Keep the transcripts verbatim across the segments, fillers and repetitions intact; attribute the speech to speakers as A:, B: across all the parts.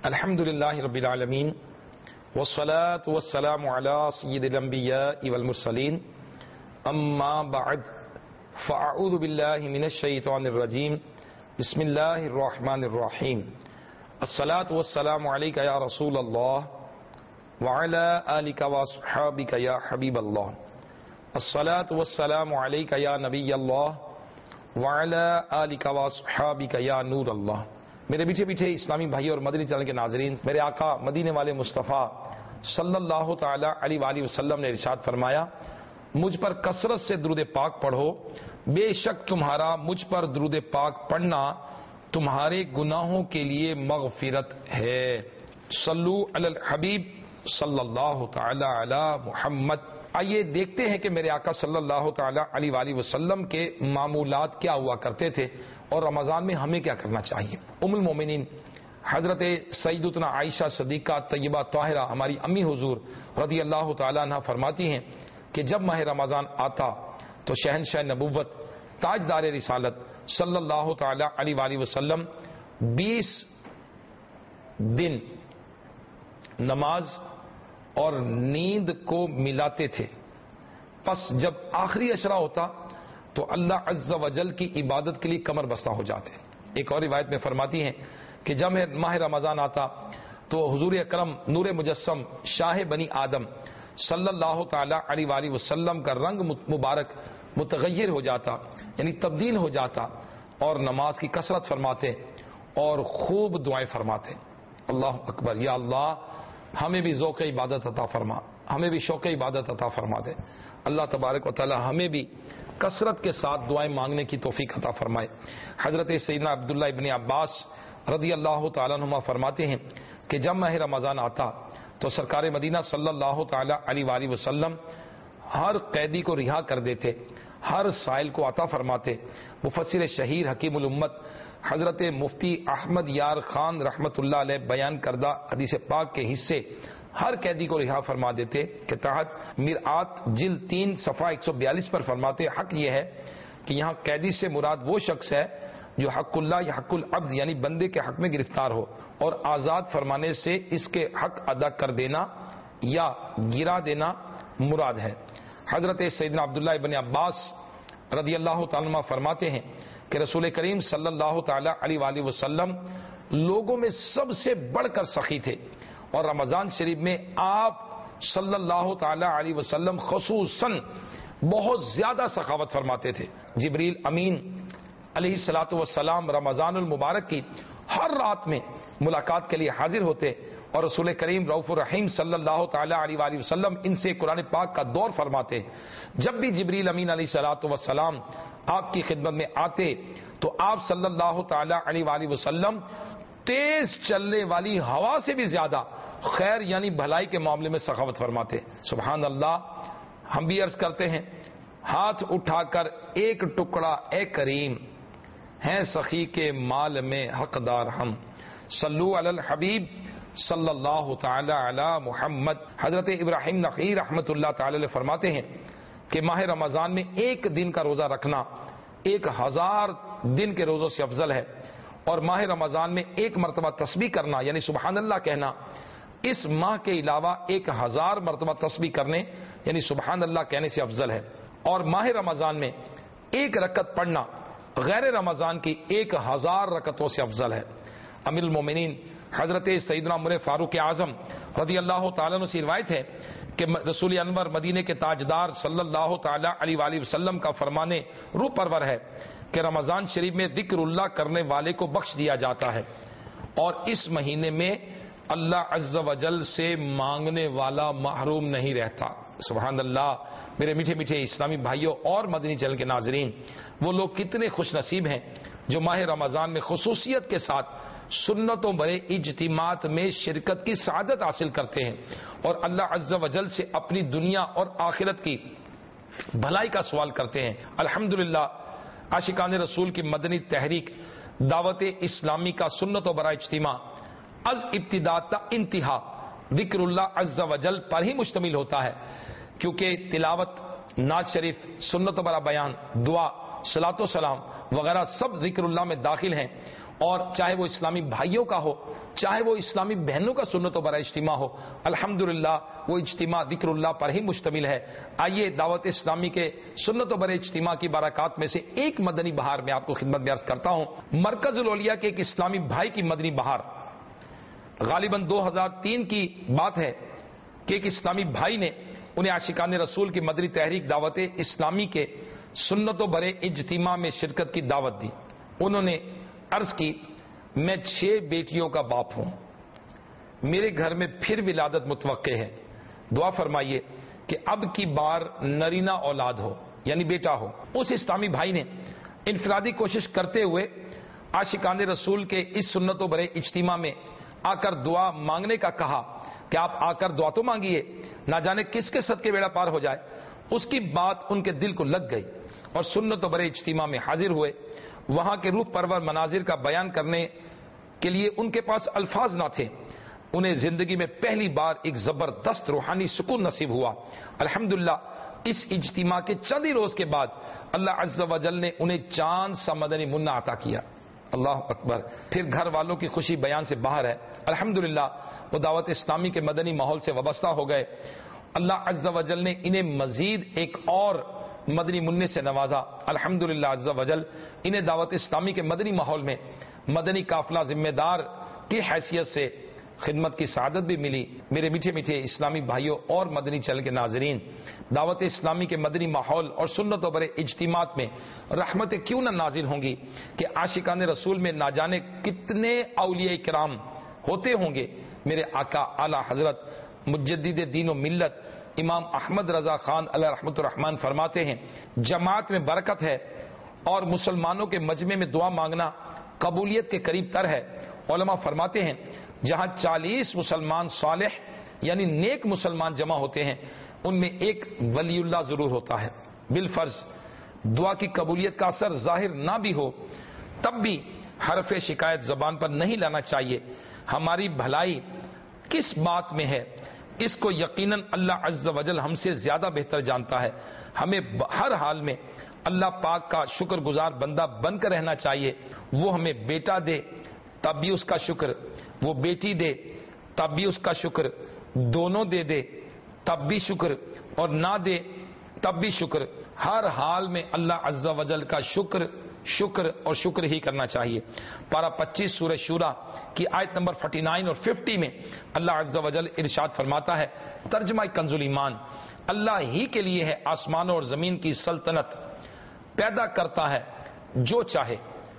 A: الحمد للہ رب العالمین والصلاة والسلام علی سید الانبیاء والمرسلین اما بعد فاعوذ باللہ من الشیطان الرجیم بسم اللہ الرحمن الرحیم الصلاة والسلام علیک یا رسول اللہ وعلی آلک واصحابک یا حبیب اللہ الصلاة والسلام علیک یا نبی اللہ وعلی آلک واصحابک یا نور اللہ۔ میرے پیچھے پیچھے اسلامی بھائی اور مدنی چینل کے ناظرین، میرے آقا مدینے والے مصطفیٰ صلی اللہ تعالی علیہ وآلہ وسلم نے ارشاد فرمایا، مجھ پر کثرت سے درود پاک پڑھو، بے شک تمہارا مجھ پر درود پاک پڑھنا تمہارے گناہوں کے لیے مغفرت ہے۔ صلو علی الحبیب صلی اللہ تعالی علی محمد۔ آئیے دیکھتے ہیں کہ میرے آقا صلی اللہ تعالی علیہ وآلہ وسلم کے معمولات کیا ہوا کرتے تھے اور رمضان میں ہمیں کیا کرنا چاہیے۔ ام المومنین حضرت سیدتنا عائشہ صدیقہ طیبہ طاہرہ ہماری امی حضور رضی اللہ تعالیٰ عنہ فرماتی ہیں کہ جب ماہ رمضان آتا تو شہنشاہ نبوت تاجدار رسالت صلی اللہ تعالی علیہ وآلہ وسلم بیس دن نماز اور نیند کو ملاتے تھے، پس جب آخری عشرہ ہوتا تو اللہ عز و جل کی عبادت کے لیے کمر بستہ ہو جاتے۔ ایک اور روایت میں فرماتی ہیں کہ جب ماہ رمضان آتا تو حضور اکرم نور مجسم شاہ بنی آدم صلی اللہ تعالی علیہ وآلہ وسلم کا رنگ مبارک متغیر ہو جاتا، یعنی تبدیل ہو جاتا، اور نماز کی کثرت فرماتے اور خوب دعائیں فرماتے۔ اللہ اکبر، یا اللہ ہمیں بھی ذوق عبادت عطا فرما، ہمیں بھی شوق عبادت عطا فرما دے۔ اللہ تبارک و تعالی ہمیں بھی کثرت کے ساتھ دعائیں مانگنے کی توفیق عطا فرمائے۔ حضرت سیدنا عبداللہ ابن عباس رضی اللہ تعالیٰ عنہما فرماتے ہیں کہ جب ماہ رمضان آتا تو سرکار مدینہ صلی اللہ تعالی علیہ وآلہ وسلم ہر قیدی کو رہا کر دیتے، ہر سائل کو عطا فرماتے۔ مفسر شہیر حکیم الامت حضرت مفتی احمد یار خان رحمت اللہ علیہ بیان کردہ حدیث پاک کے حصے ہر قیدی کو رہا فرما دیتے کہ تحت مرآت جلد تین صفحہ ایک سو بیالیس پر فرماتے، حق یہ ہے کہ یہاں قیدی سے مراد وہ شخص ہے جو حق اللہ یا حق العبد یعنی بندے کے حق میں گرفتار ہو، اور آزاد فرمانے سے اس کے حق ادا کر دینا یا گرا دینا مراد ہے۔ حضرت سیدنا عبداللہ ابن عباس رضی اللہ تعالیٰ عنہ فرماتے ہیں کہ رسول کریم صلی اللہ تعالی علیہ وآلہ وسلم لوگوں میں سب سے بڑھ کر سخی تھے، اور رمضان شریف میں آپ صلی اللہ تعالی علیہ وسلم خصوصاً بہت زیادہ سخاوت فرماتے تھے۔ جبریل امین علیہ الصلوۃ والسلام رمضان المبارک کی ہر رات میں ملاقات کے لیے حاضر ہوتے، اور رسول کریم رؤوف الرحیم صلی اللہ تعالی علیہ وآلہ وسلم ان سے قرآن پاک کا دور فرماتے۔ جب بھی جبریل امین علیہ الصلوۃ والسلام آپ کی خدمت میں آتے تو آپ صلی اللہ تعالی علیہ وآلہ وسلم تیز چلنے والی ہوا سے بھی زیادہ خیر یعنی بھلائی کے معاملے میں سخاوت فرماتے۔ سبحان اللہ، ہم بھی عرض کرتے ہیں، ہاتھ اٹھا کر ایک ٹکڑا اے کریم، ہیں سخی کے مال میں حقدار ہم، صلو علی الحبیب صلی اللہ تعالی علی محمد۔ حضرت ابراہیم نخعی رحمت اللہ تعالی علیہ فرماتے ہیں کہ ماہ رمضان میں ایک دن کا روزہ رکھنا ایک ہزار دن کے روزوں سے افضل ہے، اور ماہ رمضان میں ایک مرتبہ تسبیح کرنا یعنی سبحان اللہ کہنا اس ماہ کے علاوہ ایک ہزار مرتبہ تسبیح کرنے یعنی سبحان اللہ کہنے سے افضل ہے، اور ماہ رمضان میں ایک رکعت پڑھنا غیر رمضان کی ایک ہزار رکعتوں سے افضل ہے۔ امیر المومنین حضرت سیدنا عمر فاروق اعظم رضی اللہ تعالیٰ عنہ سے روایت ہے کہ رسول انور مدینے کے تاجدار صلی اللہ تعالی علیہ وآلہ وسلم کا فرمانے روح پرور ہے کہ رمضان شریف میں ذکر اللہ کرنے والے کو بخش دیا جاتا ہے، اور اس مہینے میں اللہ عز و جل سے مانگنے والا محروم نہیں رہتا۔ سبحان اللہ، میرے میٹھے میٹھے اسلامی بھائیوں اور مدنی چینل کے ناظرین، وہ لوگ کتنے خوش نصیب ہیں جو ماہ رمضان میں خصوصیت کے ساتھ سنتوں بڑے اجتماعات میں شرکت کی سعادت حاصل کرتے ہیں، اور اللہ عز و جل سے اپنی دنیا اور آخرت کی بھلائی کا سوال کرتے ہیں۔ الحمدللہ عاشقان رسول کی مدنی تحریک دعوت اسلامی کا سنت و برا اجتماع از ابتدا تا انتہا ذکر اللہ عز و جل پر ہی مشتمل ہوتا ہے، کیونکہ تلاوت، نعت شریف، سنت و برا بیان، دعا، صلاۃ و سلام وغیرہ سب ذکر اللہ میں داخل ہیں، اور چاہے وہ اسلامی بھائیوں کا ہو چاہے وہ اسلامی بہنوں کا سنت و برا اجتماع ہو، الحمدللہ وہ اجتماع ذکر اللہ پر ہی مشتمل ہے۔ آئیے دعوت اسلامی کے سنت و برا اجتماع کی برکات میں سے ایک مدنی بہار میں آپ کو خدمت میں عرض کرتا ہوں۔ مرکز الاولیاء کے ایک اسلامی بھائی کی مدنی بہار، غالباً دو ہزار تین کی بات ہے کہ ایک اسلامی بھائی نے انہیں عاشقان رسول کی مدنی تحریک دعوت اسلامی کے سنت و برے اجتماع میں شرکت کی دعوت دی۔ انہوں نے عرض کی، میں چھ بیٹیوں کا باپ ہوں، میرے گھر میں پھر ولادت متوقع ہے، دعا فرمائیے کہ اب کی بار نرینہ اولاد ہو یعنی بیٹا ہو۔ اس اسلامی بھائی نے انفرادی کوشش کرتے ہوئے عاشقان رسول کے اس سنت و برے اجتماع میں آ کر دعا مانگنے کا کہا کہ آپ آ کر دعا تو مانگیے، نہ جانے کس کے صدقے بیڑا پار ہو جائے۔ اس کی بات ان کے دل کو لگ گئی اور سنت و برے اجتماع میں حاضر ہوئے۔ وہاں کے روح پرور مناظر کا بیان کرنے کے لیے ان کے پاس الفاظ نہ تھے۔ انہیں زندگی میں پہلی بار ایک زبردست روحانی سکون نصیب ہوا۔ الحمدللہ اس اجتماع کے چند ہی روز کے بعد اللہ عز و جل نے انہیں چاند سا مدنی منہ عطا کیا۔ اللہ اکبر۔ پھر گھر والوں کی خوشی بیان سے باہر ہے۔ الحمدللہ وہ دعوت اسلامی کے مدنی ماحول سے وابستہ ہو گئے۔ اللہ عز و جل نے انہیں مزید ایک اور مدنی منع سے نوازا۔ الحمدللہ عز و جل انہیں دعوت اسلامی کے مدنی ماحول میں مدنی قافلہ ذمہ دار کی حیثیت سے خدمت کی سعادت بھی ملی۔ میرے میٹھے میٹھے اسلامی بھائیوں اور مدنی چینل کے ناظرین، دعوت اسلامی کے مدنی ماحول اور سنت و برے اجتماعات میں رحمتیں کیوں نہ نازل ہوں گی کہ عاشقان رسول میں نہ جانے کتنے اولیاء کرام ہوتے ہوں گے۔ میرے آقا اعلی حضرت مجدد دین و ملت امام احمد رضا خان علیہ رحمۃ الرحمن فرماتے ہیں، جماعت میں برکت ہے اور مسلمانوں کے مجمع میں دعا مانگنا قبولیت کے قریب تر ہے۔ علماء فرماتے ہیں جہاں چالیس مسلمان صالح یعنی نیک مسلمان جمع ہوتے ہیں ان میں ایک ولی اللہ ضرور ہوتا ہے۔ بالفرض دعا کی قبولیت کا اثر ظاہر نہ بھی ہو تب بھی حرف شکایت زبان پر نہیں لانا چاہیے۔ ہماری بھلائی کس بات میں ہے اس کو یقیناً اللہ عز و جل ہم سے زیادہ بہتر جانتا ہے۔ ہمیں ہر حال میں اللہ پاک کا شکر گزار بندہ بن کر رہنا چاہیے۔ وہ ہمیں بیٹا دے تب بھی اس کا شکر، وہ بیٹی دے تب بھی اس کا شکر، دونوں دے دے تب بھی شکر اور نہ دے تب بھی شکر۔ ہر حال میں اللہ عز و جل کا شکر شکر اور شکر ہی کرنا چاہیے۔ پارہ پچیس سورہ شورى کی آیت نمبر انچاس اور پچاس میں اللہ عز و جل ارشاد فرماتا ہے، ترجمہ کنز الایمان، اللہ ہی کے لیے ہے آسمانوں اور زمین کی سلطنت، پیدا کرتا ہے جو چاہے،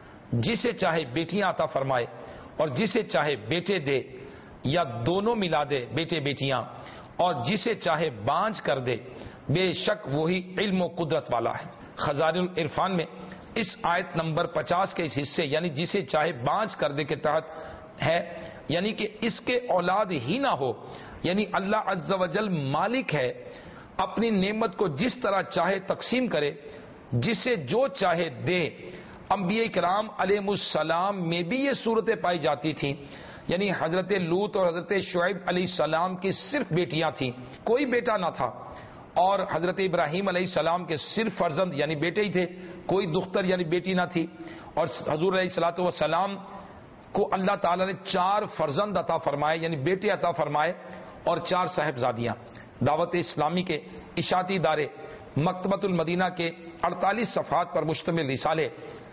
A: جسے چاہے بیٹیاں عطا فرمائے اور جسے چاہے بیٹے دے یا دونوں ملا دے بیٹے بیٹیاں، اور جسے چاہے بانجھ کر دے، بے شک وہی علم و قدرت والا ہے۔ خزائن العرفان میں اس آیت نمبر پچاس کے اس حصے یعنی جسے چاہے بانجھ کر دے کے تحت ہے، یعنی کہ اس کے اولاد ہی نہ ہو، یعنی اللہ عز و جل مالک ہے، اپنی نعمت کو جس طرح چاہے تقسیم کرے، جسے جو چاہے دے۔ انبیاء کرام علیہ السلام میں بھی یہ صورتیں پائی جاتی تھیں، یعنی حضرت لوط اور حضرت شعیب علیہ السلام کی صرف بیٹیاں تھیں، کوئی بیٹا نہ تھا، اور حضرت ابراہیم علیہ السلام کے صرف فرزند یعنی بیٹے ہی تھے، کوئی دختر یعنی بیٹی نہ تھی، اور حضور علیہ الصلوۃ والسلام کو اللہ تعالیٰ نے چار فرزند عطا فرمائے یعنی بیٹے عطا فرمائے اور چار صاحبزادیاں۔ دعوت اسلامی کے اشاعتی ادارے مکتبۃ المدینہ کے اڑتالیس صفحات پر مشتمل رسالے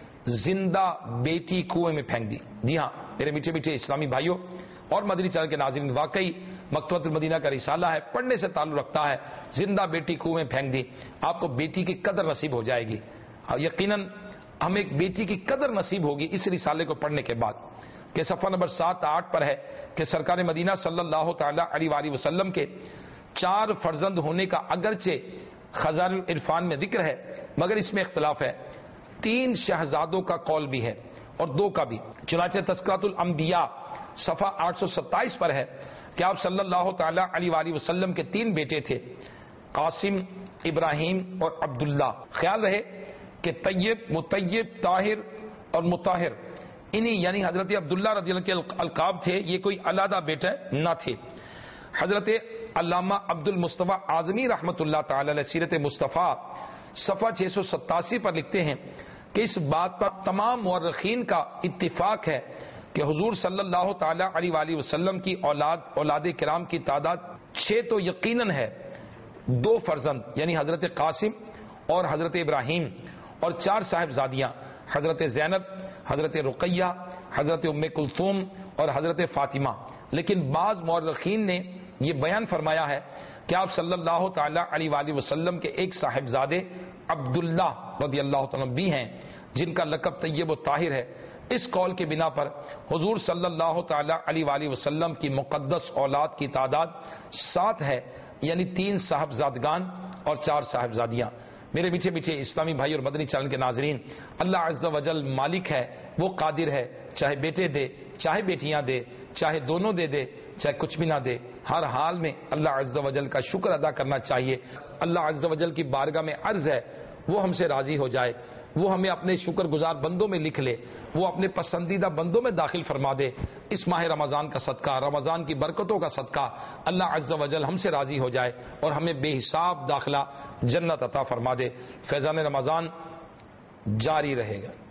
A: زندہ بیٹی کنویں میں پھینک دی۔ جی ہاں میرے میٹھے میٹھے اسلامی بھائیوں اور مدنی چینل کے ناظرین، واقعی مکتبۃ المدینہ کا رسالہ ہے، پڑھنے سے تعلق رکھتا ہے۔ زندہ بیٹی کنویں میں پھینک دی، آپ کو بیٹی کی قدر نصیب ہو جائے گی، یقیناً ہمیں ایک بیٹی کی قدر نصیب ہوگی اس رسالے کو پڑھنے کے بعد۔ کہ صفحہ نمبر سات آٹھ پر ہے کہ سرکار مدینہ صلی اللہ تعالی علیہ وآلہ وسلم کے چار فرزند ہونے کا اگرچہ خزائن العرفان میں ذکر ہے مگر اس میں اختلاف ہے، تین شہزادوں کا قول بھی ہے اور دو کا بھی۔ چنانچہ تذکرۃ الانبیاء صفحہ آٹھ سو ستائیس پر ہے کہ آپ صلی اللہ تعالی علیہ وآلہ وسلم کے تین بیٹے تھے، قاسم، ابراہیم اور عبداللہ۔ خیال رہے کہ طیب، مطیب، طاہر اور مطہر انہی یعنی حضرت عبداللہ رضی اللہ کے القاب تھے، یہ کوئی علیحدہ بیٹے نہ تھے۔ حضرت علامہ عبد المصطفیٰ اعظمی رحمۃ اللہ تعالی علیہ سیرت مصطفیٰ صفحہ چھ سو ستاسی پر لکھتے ہیں کہ اس بات پر تمام مورخین کا اتفاق ہے کہ حضور صلی اللہ تعالی علیہ وآلہ وسلم کی اولاد اولاد کرام کی تعداد چھ تو یقیناً ہے، دو فرزند یعنی حضرت قاسم اور حضرت ابراہیم، اور چار صاحبزادیاں حضرت زینب، حضرت رقیہ، حضرت ام کلثوم اور حضرت فاطمہ۔ لیکن بعض مورخین نے یہ بیان فرمایا ہے کہ آپ صلی اللہ تعالی علیہ وآلہ وسلم کے ایک صاحبزادے عبداللہ رضی اللہ تعالیٰ بھی ہیں جن کا لقب طیب و طاہر ہے۔ اس قول کے بنا پر حضور صلی اللہ تعالی علیہ وآلہ وسلم کی مقدس اولاد کی تعداد سات ہے، یعنی تین صاحبزادگان اور چار صاحبزادیاں۔ میرے پیچھے پیچھے اسلامی بھائی اور مدنی چینل کے ناظرین، اللہ عز و جل مالک ہے، وہ قادر ہے، چاہے بیٹے دے، چاہے بیٹیاں دے، چاہے دونوں دے دے، چاہے کچھ بھی نہ دے، ہر حال میں اللہ عز و جل کا شکر ادا کرنا چاہیے۔ اللہ عز و جل کی بارگاہ میں عرض ہے وہ ہم سے راضی ہو جائے، وہ ہمیں اپنے شکر گزار بندوں میں لکھ لے، وہ اپنے پسندیدہ بندوں میں داخل فرما دے۔ اس ماہ رمضان کا صدقہ، رمضان کی برکتوں کا صدقہ اللہ عز و جل ہم سے راضی ہو جائے اور ہمیں بے حساب داخلہ جنت عطا فرما دے۔ فیضان رمضان جاری رہے گا۔